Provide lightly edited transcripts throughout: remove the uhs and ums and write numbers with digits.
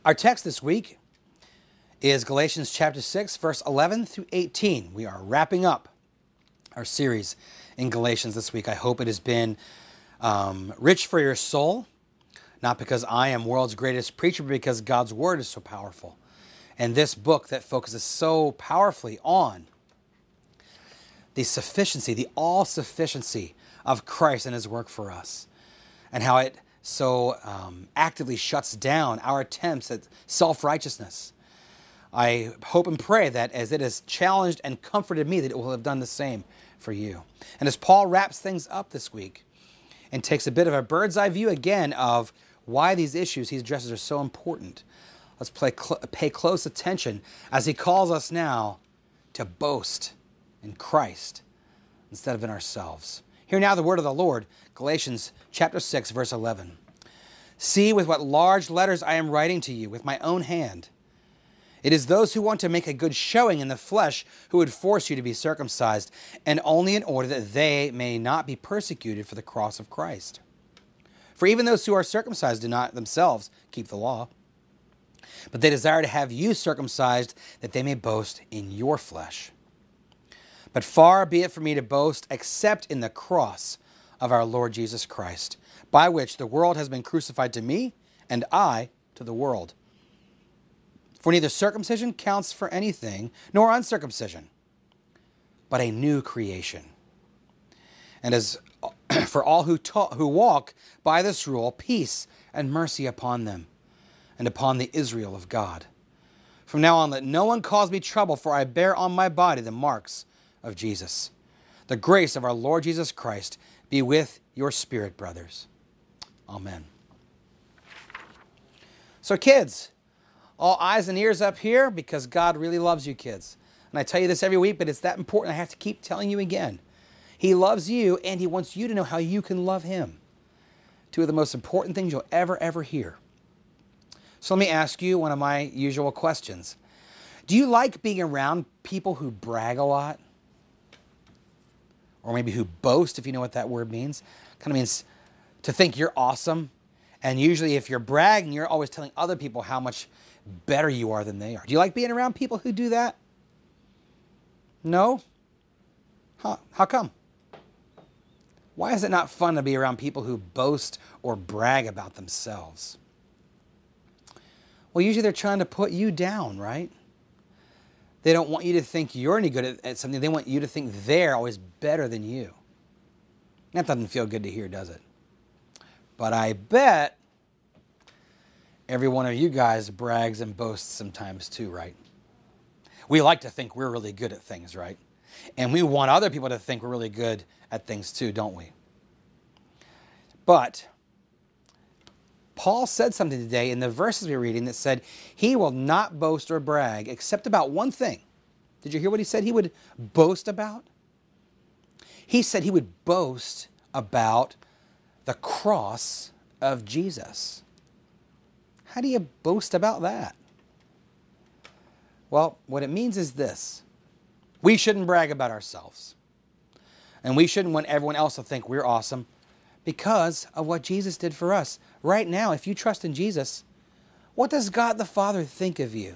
Our text this week is Galatians chapter 6, verse 11 through 18. We are wrapping up our series in Galatians this week. I hope it has been rich for your soul, not because I am world's greatest preacher, but because God's word is so powerful. And this book that focuses so powerfully on the sufficiency, the all-sufficiency of Christ and his work for us, and how it so actively shuts down our attempts at self-righteousness. I hope and pray that as it has challenged and comforted me, that it will have done the same for you. And as Paul wraps things up this week and takes a bit of a bird's eye view again of why these issues he addresses are so important, let's pay close attention as he calls us now to boast in Christ instead of in ourselves. Hear now the word of the Lord, Galatians chapter 6, verse 11. See with what large letters I am writing to you with my own hand. It is those who want to make a good showing in the flesh who would force you to be circumcised, and only in order that they may not be persecuted for the cross of Christ. For even those who are circumcised do not themselves keep the law, but they desire to have you circumcised that they may boast in your flesh. But far be it from me to boast except in the cross of our Lord Jesus Christ, by which the world has been crucified to me, and I to the world. For neither circumcision counts for anything, nor uncircumcision, but a new creation. And as for all who walk by this rule, peace and mercy upon them, and upon the Israel of God. From now on, let no one cause me trouble, for I bear on my body the marks of Jesus. The grace of our Lord Jesus Christ be with your spirit, brothers. Amen. So kids, all eyes and ears up here, because God really loves you kids. And I tell you this every week, but it's that important I have to keep telling you again. He loves you, and he wants you to know how you can love him. Two of the most important things you'll ever hear. So let me ask you one of my usual questions. Do you like being around people who brag a lot? Or maybe who boast, if you know what that word means. Kind of means to think you're awesome. And usually if you're bragging, you're always telling other people how much better you are than they are. Do you like being around people who do that? No? Huh? How come? Why is it not fun to be around people who boast or brag about themselves? Well, usually they're trying to put you down, right? They don't want you to think you're any good at something. They want you to think they're always better than you. That doesn't feel good to hear, does it? But I bet every one of you guys brags and boasts sometimes too, right? We like to think we're really good at things, right? And we want other people to think we're really good at things too, don't we? But Paul said something today in the verses we were reading that said he will not boast or brag except about one thing. Did you hear what he said he would boast about? He said he would boast about the cross of Jesus. How do you boast about that? Well, what it means is this. We shouldn't brag about ourselves. And we shouldn't want everyone else to think we're awesome because of what Jesus did for us. Right now, if you trust in Jesus, what does God the Father think of you?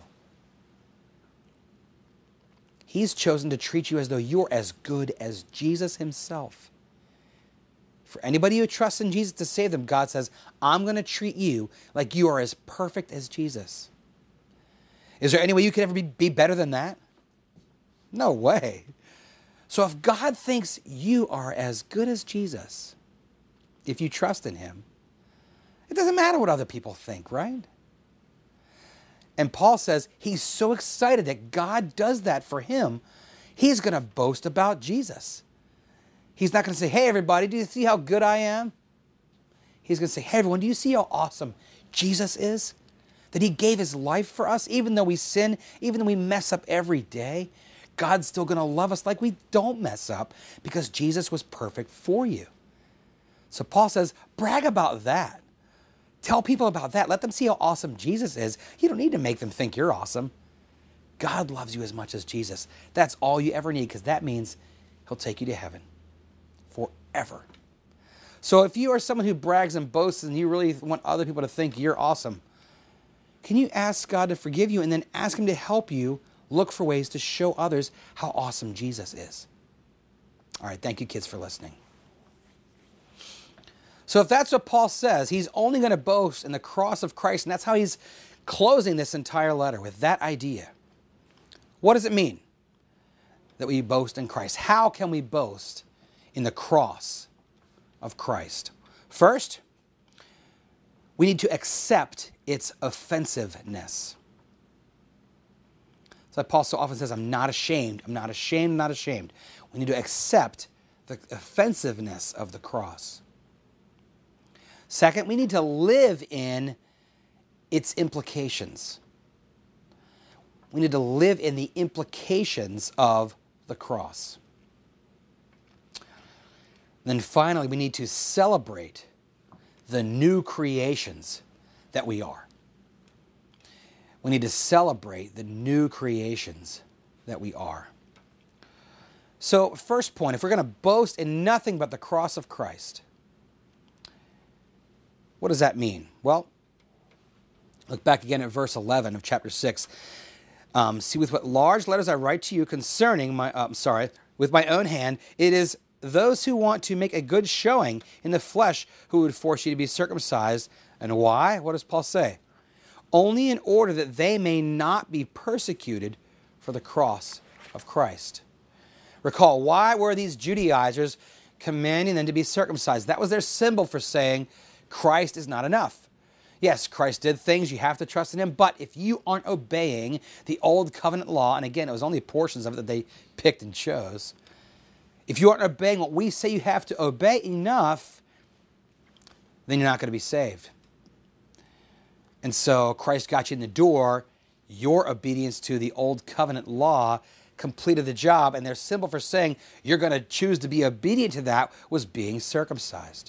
He's chosen to treat you as though you're as good as Jesus himself. For anybody who trusts in Jesus to save them, God says, I'm going to treat you like you are as perfect as Jesus. Is there any way you could ever be better than that? No way. So if God thinks you are as good as Jesus, if you trust in him, it doesn't matter what other people think, right? And Paul says he's so excited that God does that for him, he's going to boast about Jesus. He's not going to say, hey, everybody, do you see how good I am? He's going to say, hey, everyone, do you see how awesome Jesus is? That he gave his life for us, even though we sin, even though we mess up every day, God's still going to love us like we don't mess up because Jesus was perfect for you. So Paul says, brag about that. Tell people about that. Let them see how awesome Jesus is. You don't need to make them think you're awesome. God loves you as much as Jesus. That's all you ever need, because that means he'll take you to heaven forever. So if you are someone who brags and boasts and you really want other people to think you're awesome, can you ask God to forgive you and then ask him to help you look for ways to show others how awesome Jesus is? All right, thank you, kids, for listening. So if that's what Paul says, he's only going to boast in the cross of Christ, and that's how he's closing this entire letter, with that idea. What does it mean that we boast in Christ? How can we boast in the cross of Christ? First, we need to accept its offensiveness. So Paul so often says, I'm not ashamed, I'm not ashamed, I'm not ashamed. We need to accept the offensiveness of the cross. Second, we need to live in its implications. We need to live in the implications of the cross. Then finally, we need to celebrate the new creations that we are. We need to celebrate the new creations that we are. So, first point, if we're going to boast in nothing but the cross of Christ, what does that mean? Well, look back again at verse 11 of chapter 6. See, with what large letters I write to you concerning with my own hand, it is those who want to make a good showing in the flesh who would force you to be circumcised. And why? What does Paul say? Only in order that they may not be persecuted for the cross of Christ. Recall, why were these Judaizers commanding them to be circumcised? That was their symbol for saying Christ is not enough. Yes, Christ did things, you have to trust in him, but if you aren't obeying the old covenant law, and again, it was only portions of it that they picked and chose, if you aren't obeying what we say you have to obey enough, then you're not going to be saved. And so Christ got you in the door. Your obedience to the old covenant law completed the job, and their symbol for saying you're going to choose to be obedient to that was being circumcised.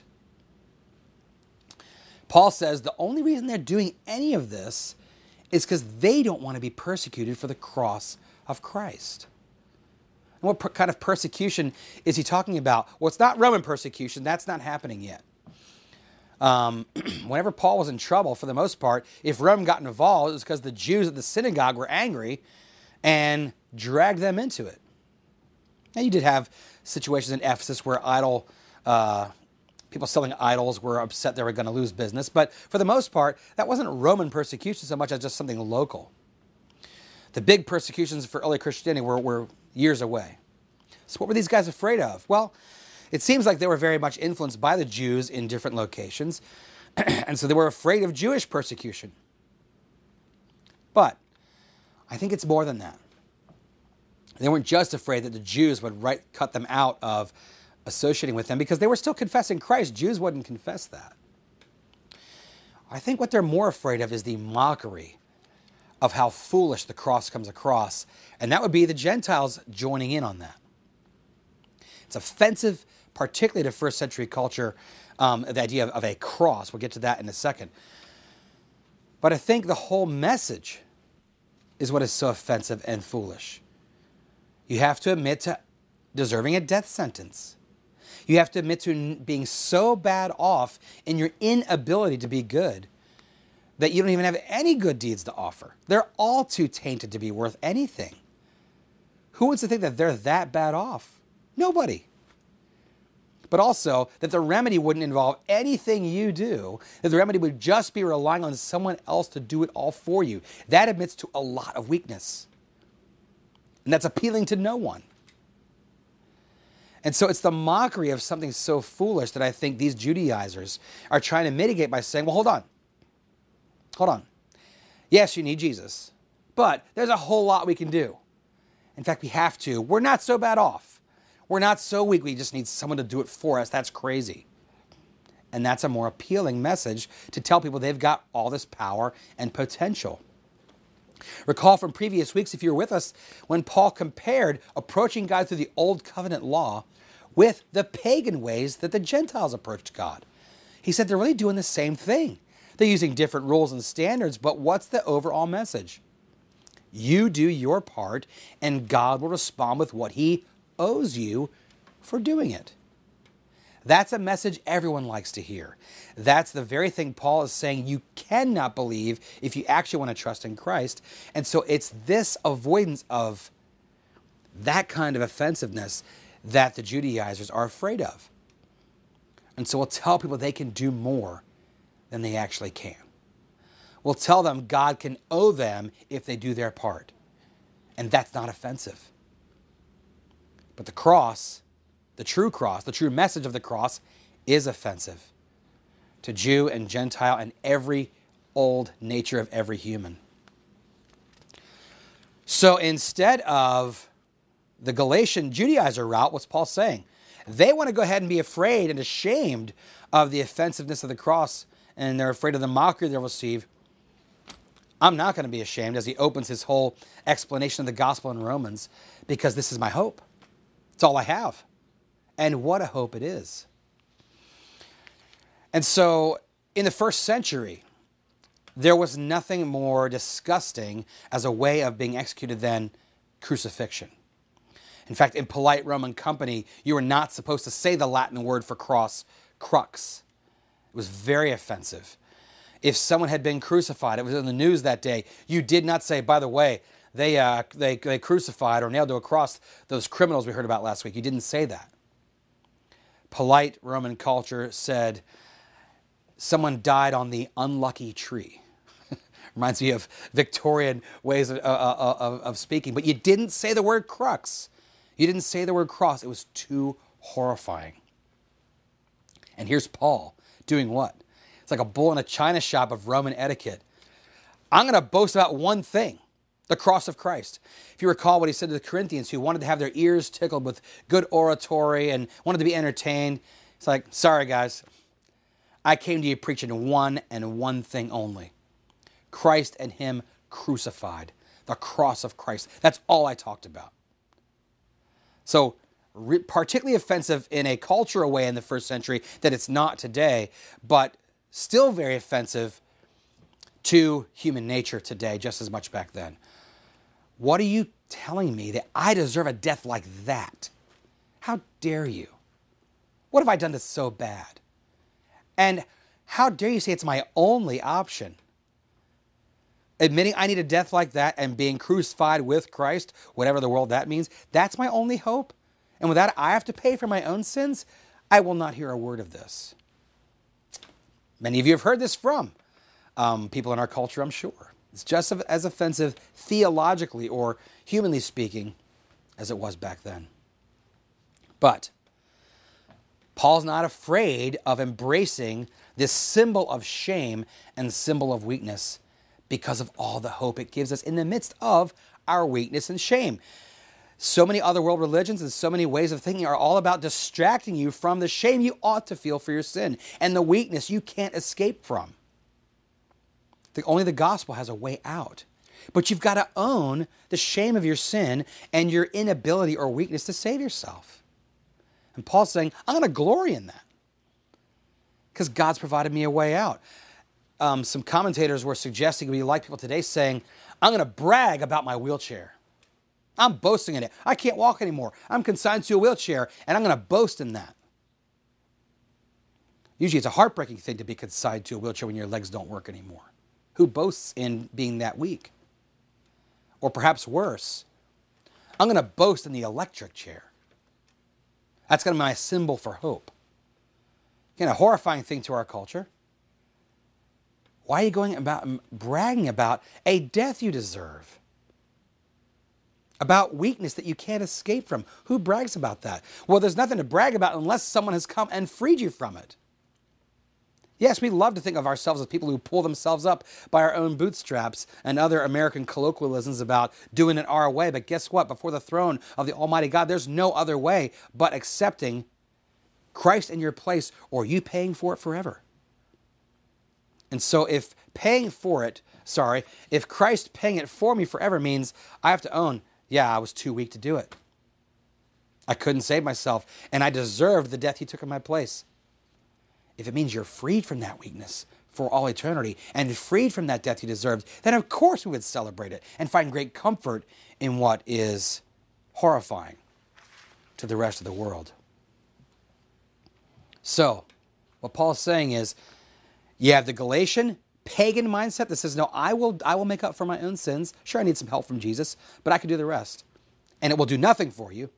Paul says the only reason they're doing any of this is because they don't want to be persecuted for the cross of Christ. And what kind of persecution is he talking about? Well, it's not Roman persecution. That's not happening yet. Whenever Paul was in trouble, for the most part, if Rome got involved, it was because the Jews at the synagogue were angry and dragged them into it. Now, you did have situations in Ephesus where people selling idols were upset they were going to lose business, but for the most part, that wasn't Roman persecution so much as just something local. The big persecutions for early Christianity were years away. So what were these guys afraid of? Well, it seems like they were very much influenced by the Jews in different locations, and so they were afraid of Jewish persecution. But I think it's more than that. They weren't just afraid that the Jews would cut them out of associating with them because they were still confessing Christ. Jews wouldn't confess that. I think what they're more afraid of is the mockery of how foolish the cross comes across, and that would be the Gentiles joining in on that. It's offensive, particularly to first century culture, the idea of a cross. We'll get to that in a second. But I think the whole message is what is so offensive and foolish. You have to admit to deserving a death sentence. You have to admit to being so bad off in your inability to be good that you don't even have any good deeds to offer. They're all too tainted to be worth anything. Who wants to think that they're that bad off? Nobody. But also that the remedy wouldn't involve anything you do, that the remedy would just be relying on someone else to do it all for you. That admits to a lot of weakness. And that's appealing to no one. And so it's the mockery of something so foolish that I think these Judaizers are trying to mitigate by saying, well, hold on. Yes, you need Jesus, but there's a whole lot we can do. In fact, we have to. We're not so bad off. We're not so weak. We just need someone to do it for us. That's crazy. And that's a more appealing message to tell people they've got all this power and potential. Recall from previous weeks, if you were with us, when Paul compared approaching God through the old covenant law with the pagan ways that the Gentiles approached God. He said they're really doing the same thing. They're using different rules and standards, but what's the overall message? You do your part, and God will respond with what he owes you for doing it. That's a message everyone likes to hear. That's the very thing Paul is saying you cannot believe if you actually want to trust in Christ. And so it's this avoidance of that kind of offensiveness that the Judaizers are afraid of. And so we'll tell people they can do more than they actually can. We'll tell them God can owe them if they do their part. And that's not offensive. But the cross, the true message of the cross is offensive to Jew and Gentile and every old nature of every human. So instead of the Galatian Judaizer route, what's Paul saying? They want to go ahead and be afraid and ashamed of the offensiveness of the cross, and they're afraid of the mockery they'll receive. I'm not going to be ashamed as he opens his whole explanation of the gospel in Romans, because this is my hope. It's all I have. And what a hope it is. And so in the first century, there was nothing more disgusting as a way of being executed than crucifixion. In fact, in polite Roman company, you were not supposed to say the Latin word for cross, crux. It was very offensive. If someone had been crucified, it was in the news that day, you did not say, by the way, they crucified or nailed to a cross those criminals we heard about last week. You didn't say that. Polite Roman culture said, someone died on the unlucky tree. Reminds me of Victorian ways of speaking. But you didn't say the word crux. You didn't say the word cross. It was too horrifying. And here's Paul doing what? It's like a bull in a china shop of Roman etiquette. I'm going to boast about one thing, the cross of Christ. If you recall what he said to the Corinthians who wanted to have their ears tickled with good oratory and wanted to be entertained, it's like, sorry guys, I came to you preaching one and one thing only. Christ and him crucified. The cross of Christ. That's all I talked about. So, particularly offensive in a cultural way in the first century that it's not today, but still very offensive to human nature today, just as much back then. What are you telling me that I deserve a death like that? How dare you? What have I done that's so bad? And how dare you say it's my only option? Admitting I need a death like that and being crucified with Christ, whatever the world that means, that's my only hope? And with that, I have to pay for my own sins? I will not hear a word of this. Many of you have heard this from people in our culture, I'm sure. It's just as offensive theologically or humanly speaking as it was back then. But Paul's not afraid of embracing this symbol of shame and symbol of weakness because of all the hope it gives us in the midst of our weakness and shame. So many other world religions and so many ways of thinking are all about distracting you from the shame you ought to feel for your sin and the weakness you can't escape from. Only the gospel has a way out. But you've got to own the shame of your sin and your inability or weakness to save yourself. And Paul's saying, I'm going to glory in that because God's provided me a way out. Some commentators were suggesting we like people today saying, I'm going to brag about my wheelchair. I'm boasting in it. I can't walk anymore. I'm consigned to a wheelchair, and I'm going to boast in that. Usually it's a heartbreaking thing to be consigned to a wheelchair when your legs don't work anymore. Who boasts in being that weak? Or perhaps worse, I'm going to boast in the electric chair. That's going to be my symbol for hope. Again, a horrifying thing to our culture. Why are you going about bragging about a death you deserve? About weakness that you can't escape from? Who brags about that? Well, there's nothing to brag about unless someone has come and freed you from it. Yes, we love to think of ourselves as people who pull themselves up by our own bootstraps and other American colloquialisms about doing it our way. But guess what? Before the throne of the Almighty God, there's no other way but accepting Christ in your place or you paying for it forever. And so if Christ paying it for me forever means I have to own, yeah, I was too weak to do it. I couldn't save myself, and I deserved the death he took in my place. If it means you're freed from that weakness for all eternity and freed from that death you deserved, then of course we would celebrate it and find great comfort in what is horrifying to the rest of the world. So, what Paul's saying is, you have the Galatian pagan mindset that says, no, I will make up for my own sins. Sure, I need some help from Jesus, but I can do the rest. And it will do nothing for you.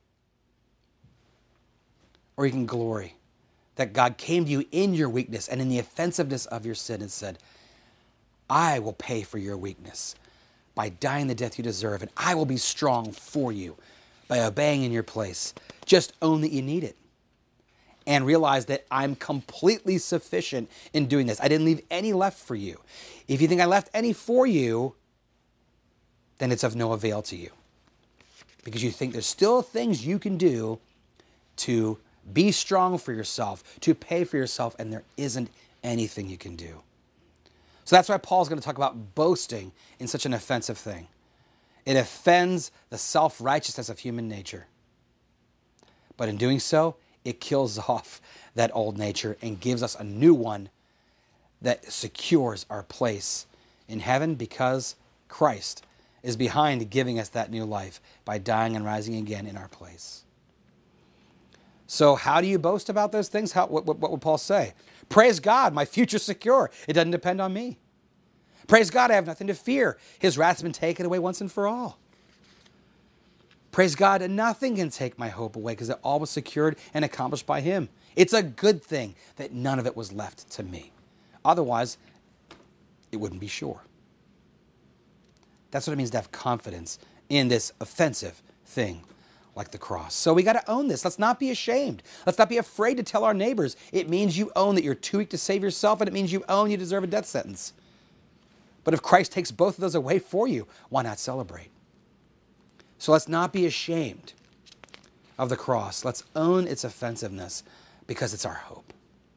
Or you can glory that God came to you in your weakness and in the offensiveness of your sin and said, I will pay for your weakness by dying the death you deserve, and I will be strong for you by obeying in your place. Just own that you need it. And realize that I'm completely sufficient in doing this. I didn't leave any left for you. If you think I left any for you, then it's of no avail to you. Because you think there's still things you can do to be strong for yourself, to pay for yourself, and there isn't anything you can do. So that's why Paul's going to talk about boasting in such an offensive thing. It offends the self-righteousness of human nature. But in doing so, it kills off that old nature and gives us a new one that secures our place in heaven because Christ is behind giving us that new life by dying and rising again in our place. So how do you boast about those things? What would Paul say? Praise God, my future's secure. It doesn't depend on me. Praise God, I have nothing to fear. His wrath's been taken away once and for all. Praise God, nothing can take my hope away because it all was secured and accomplished by Him. It's a good thing that none of it was left to me. Otherwise, it wouldn't be sure. That's what it means to have confidence in this offensive thing like the cross. So we got to own this. Let's not be ashamed. Let's not be afraid to tell our neighbors. It means you own that you're too weak to save yourself, and it means you own you deserve a death sentence. But if Christ takes both of those away for you, why not celebrate? So let's not be ashamed of the cross. Let's own its offensiveness because it's our hope.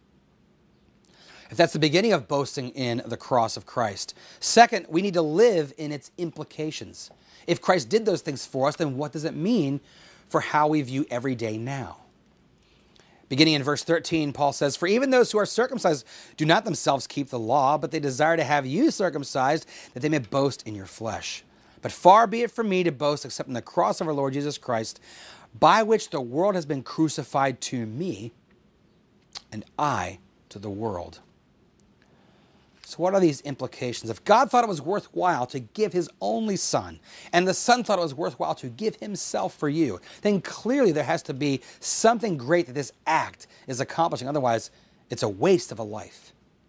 If that's the beginning of boasting in the cross of Christ. Second, we need to live in its implications. If Christ did those things for us, then what does it mean for how we view every day now? Beginning in verse 13, Paul says, for even those who are circumcised do not themselves keep the law, but they desire to have you circumcised, that they may boast in your flesh. But far be it from me to boast except in the cross of our Lord Jesus Christ, by which the world has been crucified to me, and I to the world. So what are these implications? If God thought it was worthwhile to give His only Son, and the Son thought it was worthwhile to give Himself for you, then clearly there has to be something great that this act is accomplishing. Otherwise, it's a waste of a life.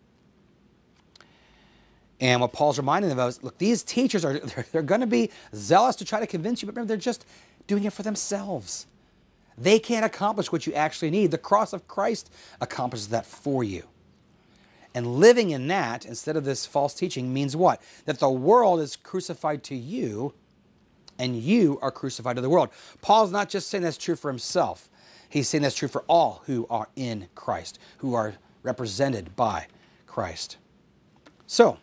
And what Paul's reminding them of is, look, these teachers they're going to be zealous to try to convince you, but remember, they're just doing it for themselves. They can't accomplish what you actually need. The cross of Christ accomplishes that for you. And living in that, instead of this false teaching, means what? That the world is crucified to you, and you are crucified to the world. Paul's not just saying that's true for himself. He's saying that's true for all who are in Christ, who are represented by Christ. So,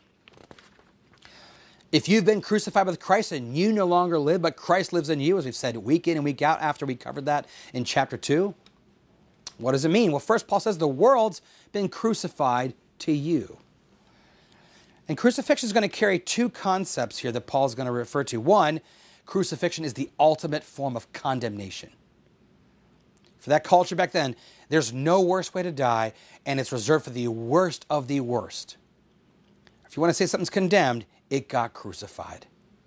if you've been crucified with Christ and you no longer live, but Christ lives in you, as we've said week in and week out after we covered that in chapter 2, what does it mean? Well, first Paul says the world's been crucified to you. And crucifixion is going to carry two concepts here that Paul's going to refer to. One, crucifixion is the ultimate form of condemnation. For that culture back then, there's no worse way to die, and it's reserved for the worst of the worst. If you want to say something's condemned, it got crucified.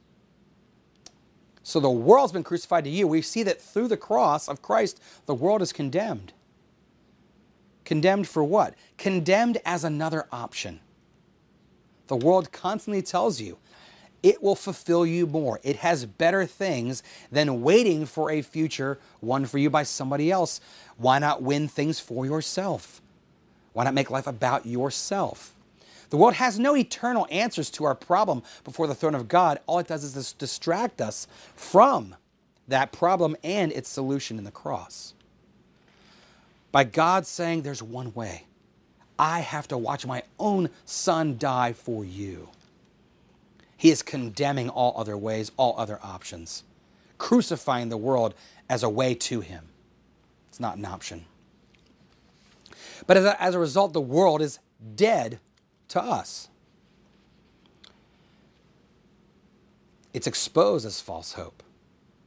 So the world's been crucified to you. We see that through the cross of Christ, the world is condemned. Condemned for what? Condemned as another option. The world constantly tells you it will fulfill you more. It has better things than waiting for a future won for you by somebody else. Why not win things for yourself? Why not make life about yourself? The world has no eternal answers to our problem before the throne of God. All it does is distract us from that problem and its solution in the cross. By God saying there's one way. I have to watch my own Son die for you. He is condemning all other ways, all other options, crucifying the world as a way to Him. It's not an option. But as a result, the world is dead to us. It's exposed as false hope.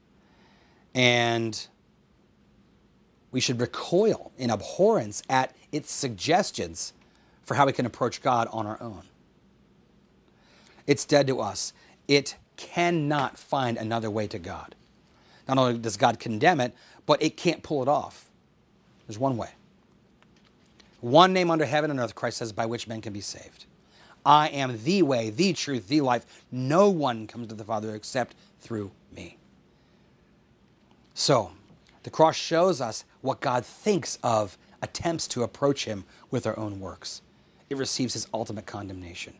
And we should recoil in abhorrence at its suggestions for how we can approach God on our own. It's dead to us. It cannot find another way to God. Not only does God condemn it, but it can't pull it off. There's one way. One name under heaven and earth, Christ says, by which men can be saved. I am the way, the truth, the life. No one comes to the Father except through me. So, the cross shows us what God thinks of attempts to approach him with our own works. It receives his ultimate condemnation.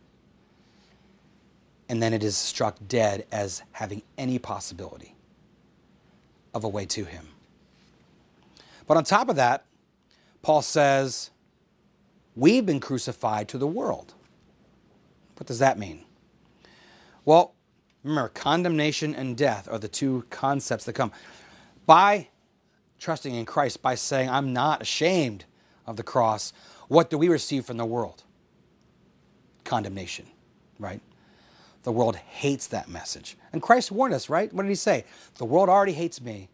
And then it is struck dead as having any possibility of a way to him. But on top of that, Paul says, we've been crucified to the world. What does that mean? Well, remember, condemnation and death are the two concepts that come. By trusting in Christ, by saying, I'm not ashamed of the cross, what do we receive from the world? Condemnation, right? The world hates that message. And Christ warned us, right? What did he say? The world already hates me,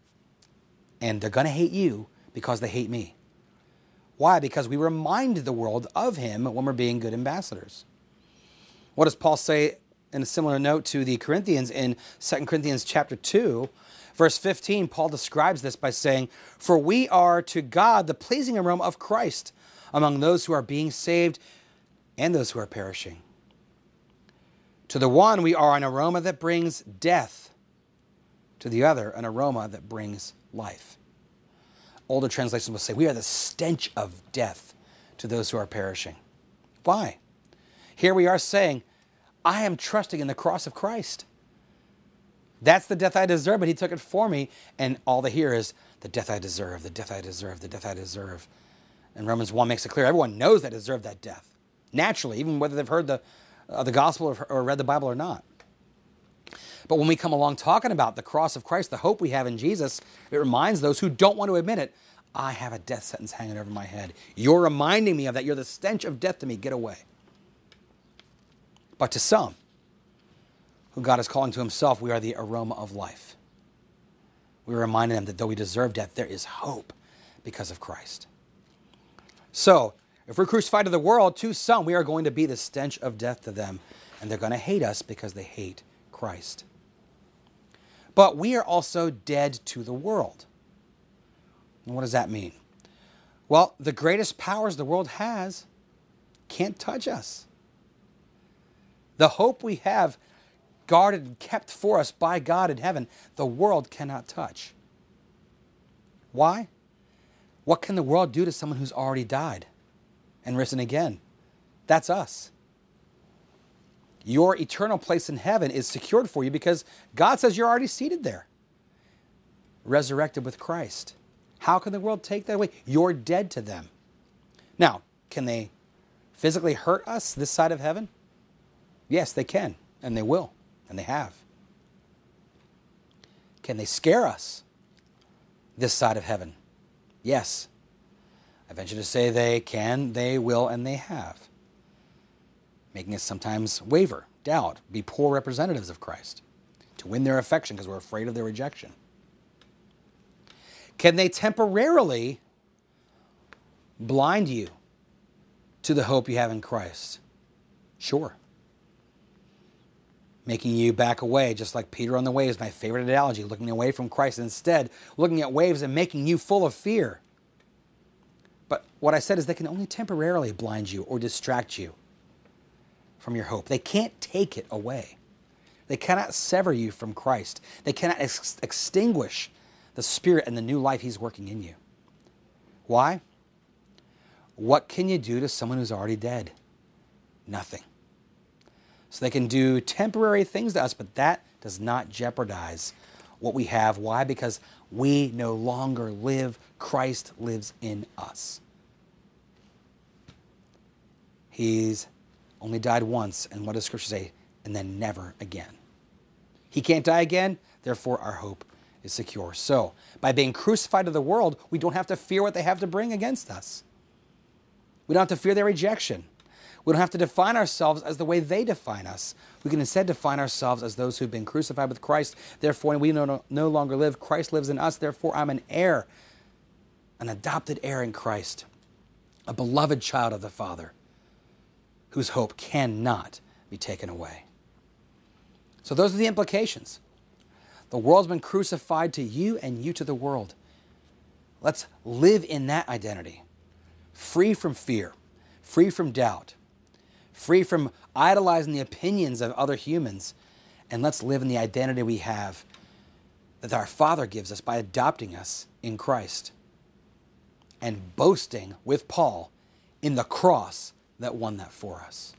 and they're going to hate you because they hate me. Why? Because we remind the world of him when we're being good ambassadors. What does Paul say in a similar note to the Corinthians in 2 Corinthians chapter 2, verse 15? Paul describes this by saying, for we are to God the pleasing aroma of Christ among those who are being saved and those who are perishing. To the one we are an aroma that brings death, to the other an aroma that brings life. Older translations will say, we are the stench of death to those who are perishing. Why? Here we are saying, I am trusting in the cross of Christ. That's the death I deserve, but he took it for me. And all they hear is, the death I deserve, the death I deserve, the death I deserve. And Romans 1 makes it clear, everyone knows they deserve that death. Naturally, even whether they've heard the gospel or read the Bible or not. But when we come along talking about the cross of Christ, the hope we have in Jesus, it reminds those who don't want to admit it, I have a death sentence hanging over my head. You're reminding me of that. You're the stench of death to me. Get away. But to some, who God is calling to himself, we are the aroma of life. We are reminding them that though we deserve death, there is hope because of Christ. So, if we're crucified to the world, to some, we are going to be the stench of death to them. And they're going to hate us because they hate Christ. But we are also dead to the world. And what does that mean? Well, the greatest powers the world has can't touch us. The hope we have guarded and kept for us by God in heaven, the world cannot touch. Why? What can the world do to someone who's already died and risen again? That's us. Your eternal place in heaven is secured for you because God says you're already seated there, resurrected with Christ. How can the world take that away? You're dead to them. Now, can they physically hurt us this side of heaven? Yes, they can, and they will, and they have. Can they scare us this side of heaven? Yes. I venture to say they can, they will, and they have. Making us sometimes waver, doubt, be poor representatives of Christ, to win their affection because we're afraid of their rejection. Can they temporarily blind you to the hope you have in Christ? Sure. Making you back away, just like Peter on the waves, my favorite analogy, looking away from Christ, instead looking at waves and making you full of fear. But what I said is they can only temporarily blind you or distract you from your hope. They can't take it away. They cannot sever you from Christ. They cannot extinguish the Spirit and the new life He's working in you. Why? What can you do to someone who's already dead? Nothing. So they can do temporary things to us, but that does not jeopardize what we have. Why? Because we no longer live. Christ lives in us. He's only died once, and what does Scripture say? And then never again. He can't die again, therefore our hope is secure. So, by being crucified to the world, we don't have to fear what they have to bring against us. We don't have to fear their rejection. We don't have to define ourselves as the way they define us. We can instead define ourselves as those who've been crucified with Christ. Therefore, we no longer live. Christ lives in us. Therefore, I'm an heir, an adopted heir in Christ. a beloved child of the Father, whose hope cannot be taken away. So those are the implications. The world's been crucified to you and you to the world. Let's live in that identity, free from fear, free from doubt, free from idolizing the opinions of other humans, and let's live in the identity we have that our Father gives us by adopting us in Christ and boasting with Paul in the cross that won that for us.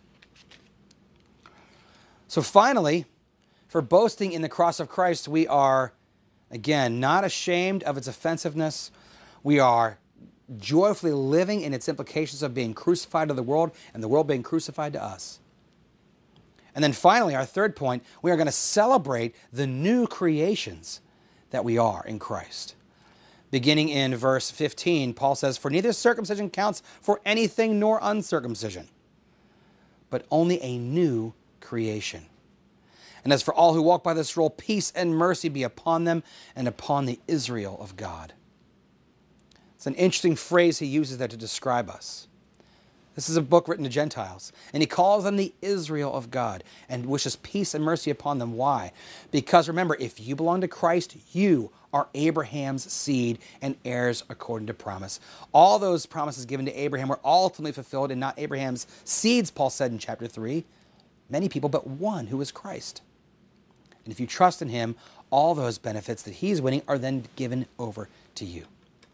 So finally, for boasting in the cross of Christ, we are, again, not ashamed of its offensiveness. We are joyfully living in its implications of being crucified to the world and the world being crucified to us. And then finally, our third point, we are going to celebrate the new creations that we are in Christ. Beginning in verse 15, Paul says, "For neither circumcision counts for anything nor uncircumcision, but only a new creation. And as for all who walk by this rule, peace and mercy be upon them and upon the Israel of God." It's an interesting phrase he uses there to describe us. This is a book written to Gentiles, and he calls them the Israel of God and wishes peace and mercy upon them. Why? Because remember, if you belong to Christ, you are Abraham's seed and heirs according to promise. All those promises given to Abraham were ultimately fulfilled, and not Abraham's seeds, Paul said in chapter 3. Many people, but one, who is Christ. And if you trust in him, all those benefits that he's winning are then given over to you.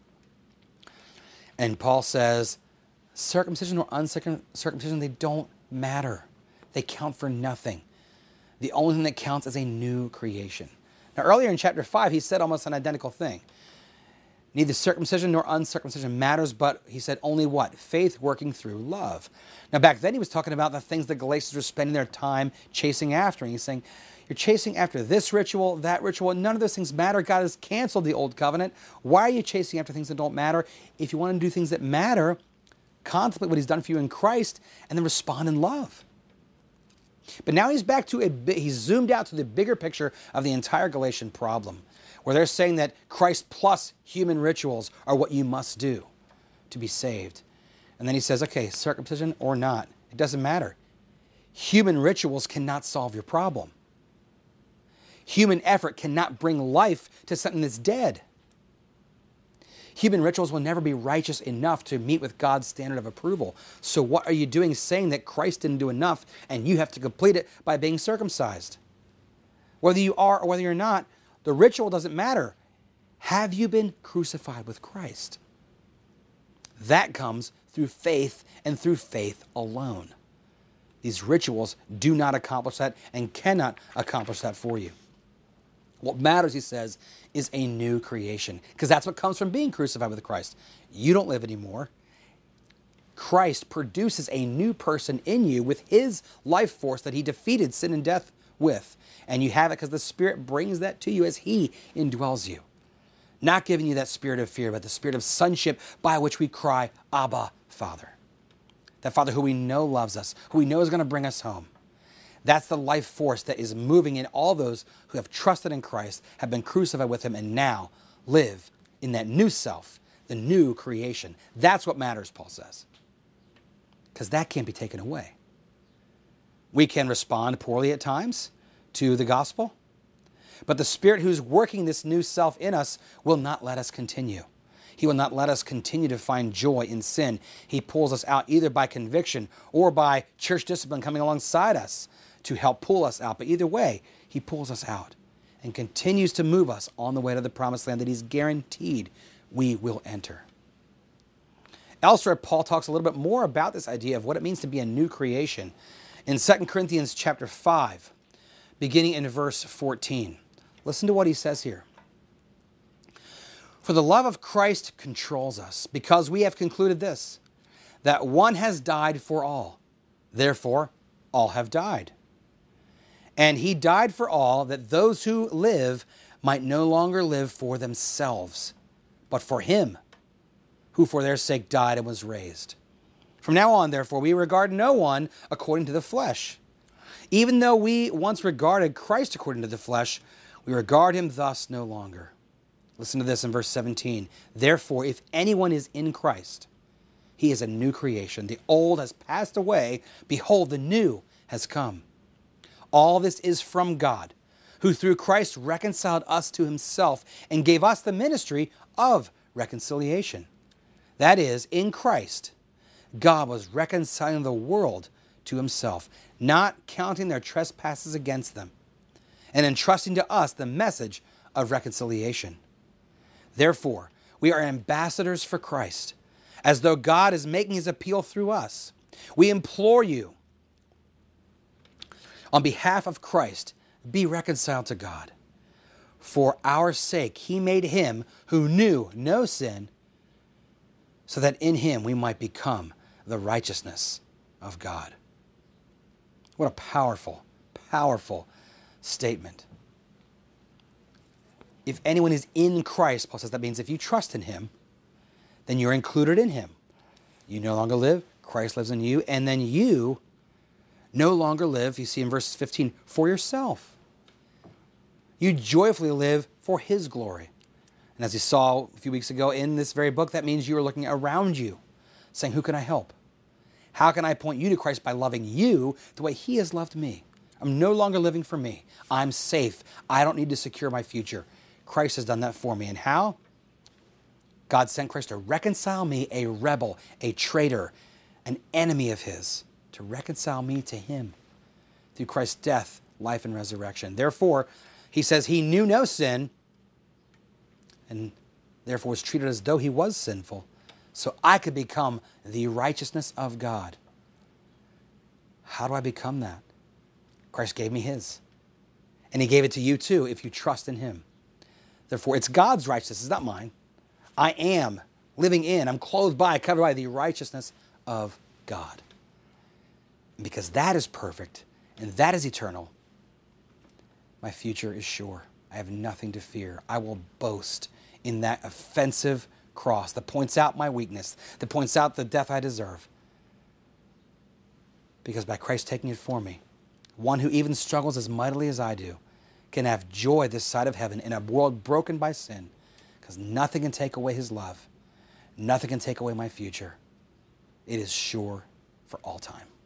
And Paul says, circumcision or uncircumcision, they don't matter. They count for nothing. The only thing that counts is a new creation. Now, earlier in chapter 5, he said almost an identical thing. Neither circumcision nor uncircumcision matters, but he said only what? Faith working through love. Now, back then he was talking about the things that Galatians were spending their time chasing after. And he's saying, you're chasing after this ritual, that ritual. None of those things matter. God has canceled the old covenant. Why are you chasing after things that don't matter? If you want to do things that matter, contemplate what he's done for you in Christ and then respond in love. But now he's back to he's zoomed out to the bigger picture of the entire Galatian problem, where they're saying that Christ plus human rituals are what you must do to be saved. And then he says, okay, circumcision or not, it doesn't matter. Human rituals cannot solve your problem. Human effort cannot bring life to something that's dead. Human rituals will never be righteous enough to meet with God's standard of approval. So what are you doing saying that Christ didn't do enough and you have to complete it by being circumcised? Whether you are or whether you're not, the ritual doesn't matter. Have you been crucified with Christ? That comes through faith and through faith alone. These rituals do not accomplish that and cannot accomplish that for you. What matters, he says, is a new creation, because that's what comes from being crucified with Christ. You don't live anymore. Christ produces a new person in you with his life force that he defeated sin and death with. And you have it because the Spirit brings that to you as he indwells you. Not giving you that spirit of fear, but the spirit of sonship by which we cry, Abba, Father. That Father who we know loves us, who we know is going to bring us home. That's the life force that is moving in all those who have trusted in Christ, have been crucified with him, and now live in that new self, the new creation. That's what matters, Paul says. Because that can't be taken away. We can respond poorly at times to the gospel, but the Spirit who's working this new self in us will not let us continue. He will not let us continue to find joy in sin. He pulls us out either by conviction or by church discipline coming alongside us to help pull us out. But either way, he pulls us out and continues to move us on the way to the promised land that he's guaranteed we will enter. Elsewhere, Paul talks a little bit more about this idea of what it means to be a new creation in 2 Corinthians chapter 5, beginning in verse 14. Listen to what he says here. For the love of Christ controls us, because we have concluded this, that one has died for all. Therefore, all have died. And he died for all, that those who live might no longer live for themselves, but for him who for their sake died and was raised. From now on, therefore, we regard no one according to the flesh. Even though we once regarded Christ according to the flesh, we regard him thus no longer. Listen to this in verse 17. Therefore, if anyone is in Christ, He is a new creation. The old has passed away. Behold, the new has come. All this is from God, who through Christ reconciled us to himself and gave us the ministry of reconciliation. That is, in Christ, God was reconciling the world to himself, not counting their trespasses against them, and entrusting to us the message of reconciliation. Therefore, we are ambassadors for Christ, as though God is making his appeal through us. We implore you, on behalf of Christ, be reconciled to God. For our sake, he made him who knew no sin, so that in him we might become the righteousness of God. What a powerful, powerful statement. If anyone is in Christ, Paul says that means if you trust in him, then you're included in him. You no longer live, Christ lives in you, and then you no longer live, you see in verse 15, for yourself. You joyfully live for his glory. And as you saw a few weeks ago in this very book, that means you are looking around you, saying, who can I help? How can I point you to Christ by loving you the way he has loved me? I'm no longer living for me. I'm safe. I don't need to secure my future. Christ has done that for me. And how? God sent Christ to reconcile me, a rebel, a traitor, an enemy of his, to reconcile me to him through Christ's death, life, and resurrection. Therefore, he says he knew no sin and therefore was treated as though he was sinful, so I could become the righteousness of God. How do I become that? Christ gave me his. And he gave it to you too if you trust in him. Therefore, it's God's righteousness, it's not mine. I am living in, I'm clothed by, covered by the righteousness of God. And because that is perfect and that is eternal, my future is sure. I have nothing to fear. I will boast in that offensive cross that points out my weakness, that points out the death I deserve. Because by Christ taking it for me, one who even struggles as mightily as I do can have joy this side of heaven in a world broken by sin, because nothing can take away his love. Nothing can take away my future. It is sure for all time.